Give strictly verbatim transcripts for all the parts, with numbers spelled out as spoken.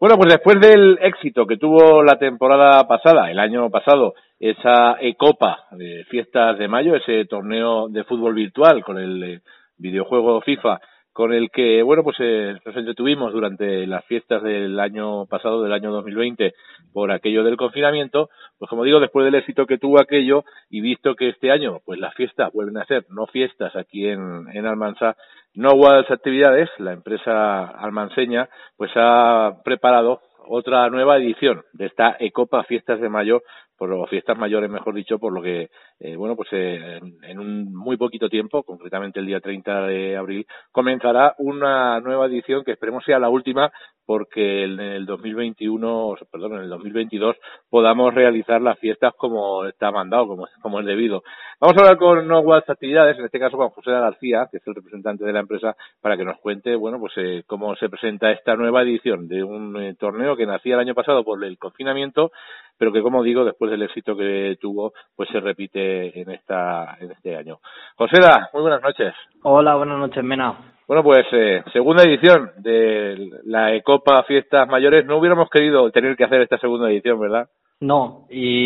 Bueno, pues después del éxito que tuvo la temporada pasada, el año pasado, esa E-Copa de Fiestas de Mayo, ese torneo de fútbol virtual con el eh, videojuego FIFA, con el que, bueno, pues eh, nos entretuvimos durante las fiestas del año pasado, del año dos mil veinte, por aquello del confinamiento, pues como digo, después del éxito que tuvo aquello y visto que este año, pues las fiestas vuelven a ser no fiestas aquí en, en Almansa, No Walls Actividades, la empresa almanseña, pues ha preparado otra nueva edición de esta E-Copa Fiestas de Mayo, por lo Fiestas Mayores, mejor dicho, por lo que, eh, bueno, pues eh, en, en un muy poquito tiempo, concretamente el día treinta de abril, comenzará una nueva edición que esperemos sea la última, porque en el dos mil veintiuno, perdón, en el dos mil veintidós podamos realizar las fiestas como está mandado, como, como es debido. Vamos a hablar con No Walls Actividades, en este caso con José García, que es el representante de la empresa, para que nos cuente, bueno, pues eh, cómo se presenta esta nueva edición de un eh, torneo que nacía el año pasado por el confinamiento, pero que, como digo, después del éxito que tuvo, pues se repite en esta en este año. José, muy buenas noches. Hola, buenas noches, Mena. Bueno, pues eh, segunda edición de la E-Copa Fiestas Mayores. No hubiéramos querido tener que hacer esta segunda edición, ¿verdad? No,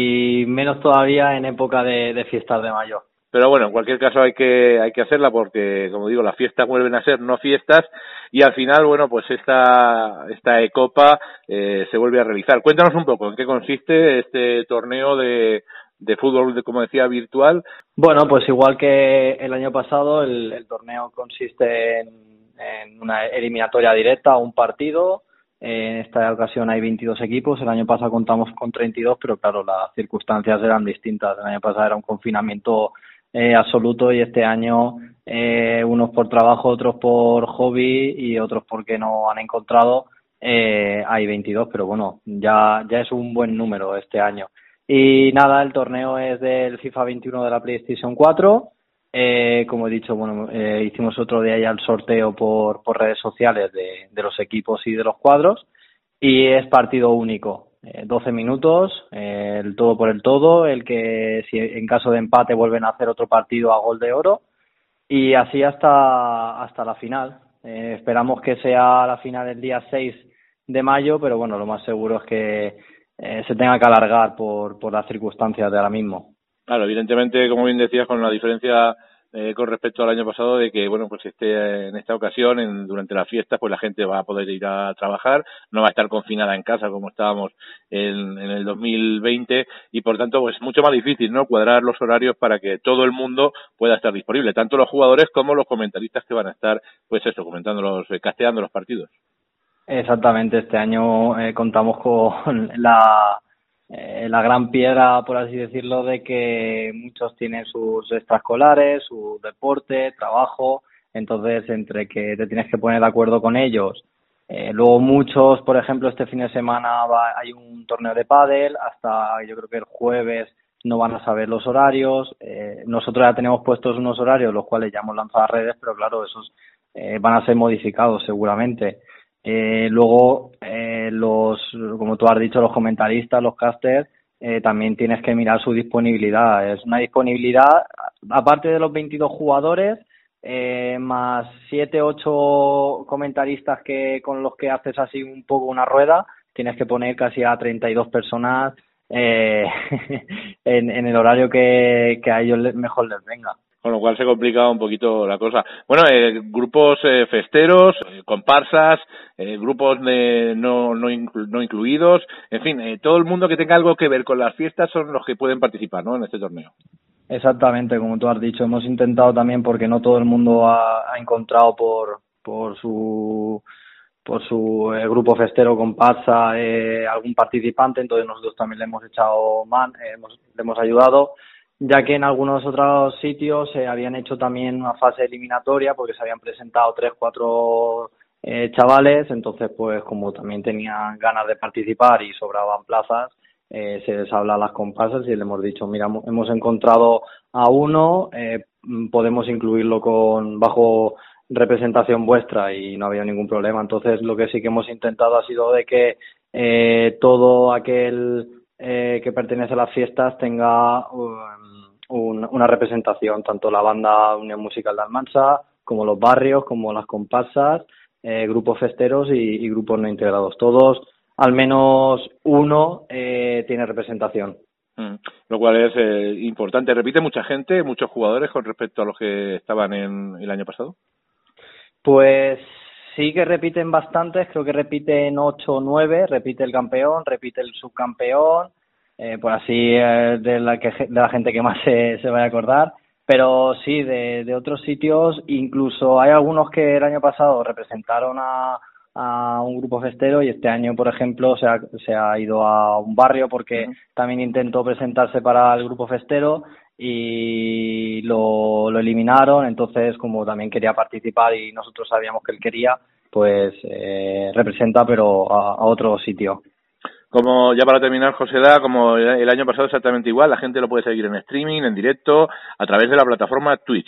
y menos todavía en época de, de fiestas de mayo. Pero bueno, en cualquier caso hay que hay que hacerla porque, como digo, las fiestas vuelven a ser no fiestas y al final, bueno, pues esta esta E-Copa eh, se vuelve a realizar. Cuéntanos un poco en qué consiste este torneo de de fútbol, de, como decía, virtual. Bueno, pues igual que el año pasado, el, el torneo consiste en, en una eliminatoria directa, un partido. En esta ocasión hay veintidós equipos. El año pasado contamos con treinta y dos, pero claro, las circunstancias eran distintas. El año pasado era un confinamiento eh, absoluto y este año eh, unos por trabajo, otros por hobby y otros porque no han encontrado. Eh, hay veintidós, pero bueno, ya ya es un buen número este año. Y nada, el torneo es del FIFA veintiuno de la PlayStation cuatro. Eh, como he dicho, bueno, eh, hicimos otro día ya el sorteo por, por redes sociales de, de los equipos y de los cuadros. Y es partido único, eh, doce minutos, eh, el todo por el todo, el que si en caso de empate vuelven a hacer otro partido a gol de oro. Y así hasta, hasta la final. Eh, esperamos que sea la final el día seis de mayo, pero bueno, lo más seguro es que eh, se tenga que alargar por, por las circunstancias de ahora mismo. Claro, evidentemente, como bien decías, con la diferencia eh, con respecto al año pasado de que, bueno, pues este en esta ocasión, en, durante las fiestas, pues la gente va a poder ir a trabajar, no va a estar confinada en casa como estábamos en, en el dos mil veinte y, por tanto, pues mucho más difícil, ¿no?, cuadrar los horarios para que todo el mundo pueda estar disponible, tanto los jugadores como los comentaristas que van a estar, pues eso, comentando los, eh, casteando los partidos. Exactamente, este año eh, contamos con la eh, la gran piedra, por así decirlo, de que muchos tienen sus extraescolares, su deporte, trabajo, entonces entre que te tienes que poner de acuerdo con ellos. Eh, luego muchos, por ejemplo, este fin de semana va, hay un torneo de pádel, hasta yo creo que el jueves no van a saber los horarios. Eh, nosotros ya tenemos puestos unos horarios, los cuales ya hemos lanzado a redes, pero claro, esos eh, van a ser modificados seguramente. Eh, luego, eh, los, como tú has dicho, los comentaristas, los casters, eh, también tienes que mirar su disponibilidad. Es una disponibilidad, aparte de los veintidós jugadores, eh, más siete, ocho comentaristas que con los que haces así un poco una rueda, tienes que poner casi a treinta y dos personas eh, en, en el horario que, que a ellos mejor les venga. Con lo cual se complica un poquito la cosa. Bueno, eh, grupos eh, festeros, eh, comparsas, eh, grupos de no, no, inclu- no incluidos, en fin, eh, todo el mundo que tenga algo que ver con las fiestas son los que pueden participar, ¿no?, en este torneo. Exactamente, como tú has dicho, hemos intentado también porque no todo el mundo ha, ha encontrado por por su por su eh, grupo festero comparsa eh, algún participante, entonces nosotros también le hemos echado man, eh, hemos, le hemos ayudado, ya que en algunos otros sitios se eh, habían hecho también una fase eliminatoria porque se habían presentado tres, cuatro eh, chavales, entonces pues como también tenían ganas de participar y sobraban plazas, eh, se les habla a las comparsas y le hemos dicho, mira, hemos encontrado a uno, eh, podemos incluirlo con bajo representación vuestra y no había ningún problema. Entonces lo que sí que hemos intentado ha sido de que eh, todo aquel eh, que pertenece a las fiestas tenga um, un, una representación, tanto la banda Unión Musical de Almansa como los barrios, como las comparsas, eh, grupos festeros y, y grupos no integrados. Todos al menos uno eh, tiene representación. Mm. Lo cual es eh, importante. ¿Repite mucha gente, muchos jugadores con respecto a los que estaban en el año pasado? Pues sí que repiten bastantes, creo que repiten ocho o nueve, repite el campeón, repite el subcampeón, eh, por así eh, de la que de la gente que más se, se vaya a acordar, pero sí, de, de otros sitios, incluso hay algunos que el año pasado representaron a, a un grupo festero y este año, por ejemplo, se ha, se ha ido a un barrio porque uh-huh. también intentó presentarse para el grupo festero y lo, lo eliminaron, entonces como también quería participar y nosotros sabíamos que él quería, pues eh, representa pero a, a otro sitio. Como ya para terminar, José, como el año pasado exactamente igual, la gente lo puede seguir en streaming, en directo, a través de la plataforma Twitch.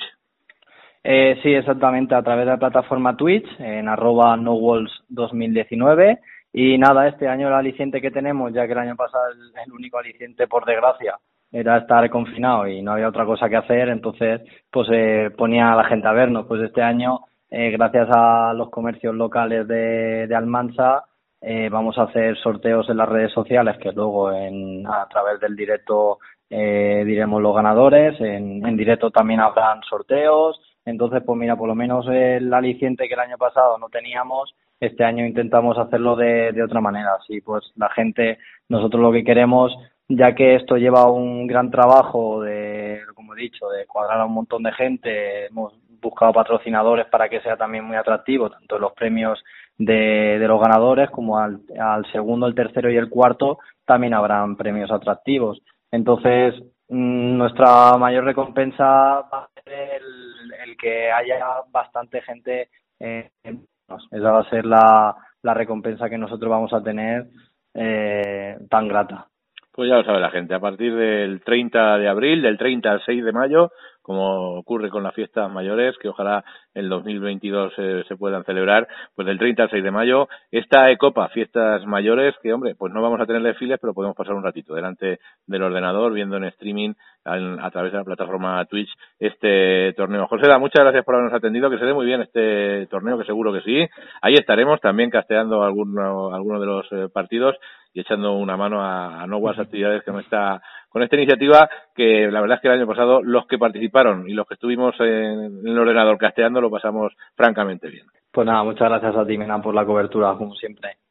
Eh, sí, exactamente, a través de la plataforma Twitch, en arroba nowalls dos mil diecinueve. Y nada, este año el aliciente que tenemos, ya que el año pasado el, el único aliciente, por desgracia, era estar confinado y no había otra cosa que hacer, entonces pues eh, ponía a la gente a vernos. Pues este año, eh, gracias a los comercios locales de, de Almansa, eh, vamos a hacer sorteos en las redes sociales, que luego en, a través del directo eh, diremos los ganadores, en, en directo también habrán sorteos. Entonces, pues mira, por lo menos el aliciente que el año pasado no teníamos, este año intentamos hacerlo de, de otra manera. Así pues la gente, nosotros lo que queremos, ya que esto lleva un gran trabajo de, como he dicho, de cuadrar a un montón de gente, hemos buscado patrocinadores para que sea también muy atractivo, tanto en los premios de, de los ganadores como al, al segundo, el tercero y el cuarto también habrán premios atractivos. Entonces, mmm, nuestra mayor recompensa va a ser el, el que haya bastante gente eh, en esa va a ser la, la recompensa que nosotros vamos a tener eh, tan grata. Pues ya lo sabe la gente, a partir del treinta de abril, del treinta al seis de mayo, como ocurre con las fiestas mayores, que ojalá el dos mil veintidós eh, se puedan celebrar, pues del treinta al seis de mayo, esta Ecopa, fiestas mayores, que hombre, pues no vamos a tener desfiles, pero podemos pasar un ratito delante del ordenador, viendo en streaming, a, a través de la plataforma Twitch, este torneo. José, muchas gracias por habernos atendido, que se dé muy bien este torneo, que seguro que sí. Ahí estaremos también casteando alguno, alguno de los eh, partidos, y echando una mano a, a nuevas actividades con esta con esta iniciativa, que la verdad es que el año pasado los que participaron y los que estuvimos en, en el ordenador casteando lo pasamos francamente bien. Pues nada, muchas gracias a ti, Mena, por la cobertura, como siempre.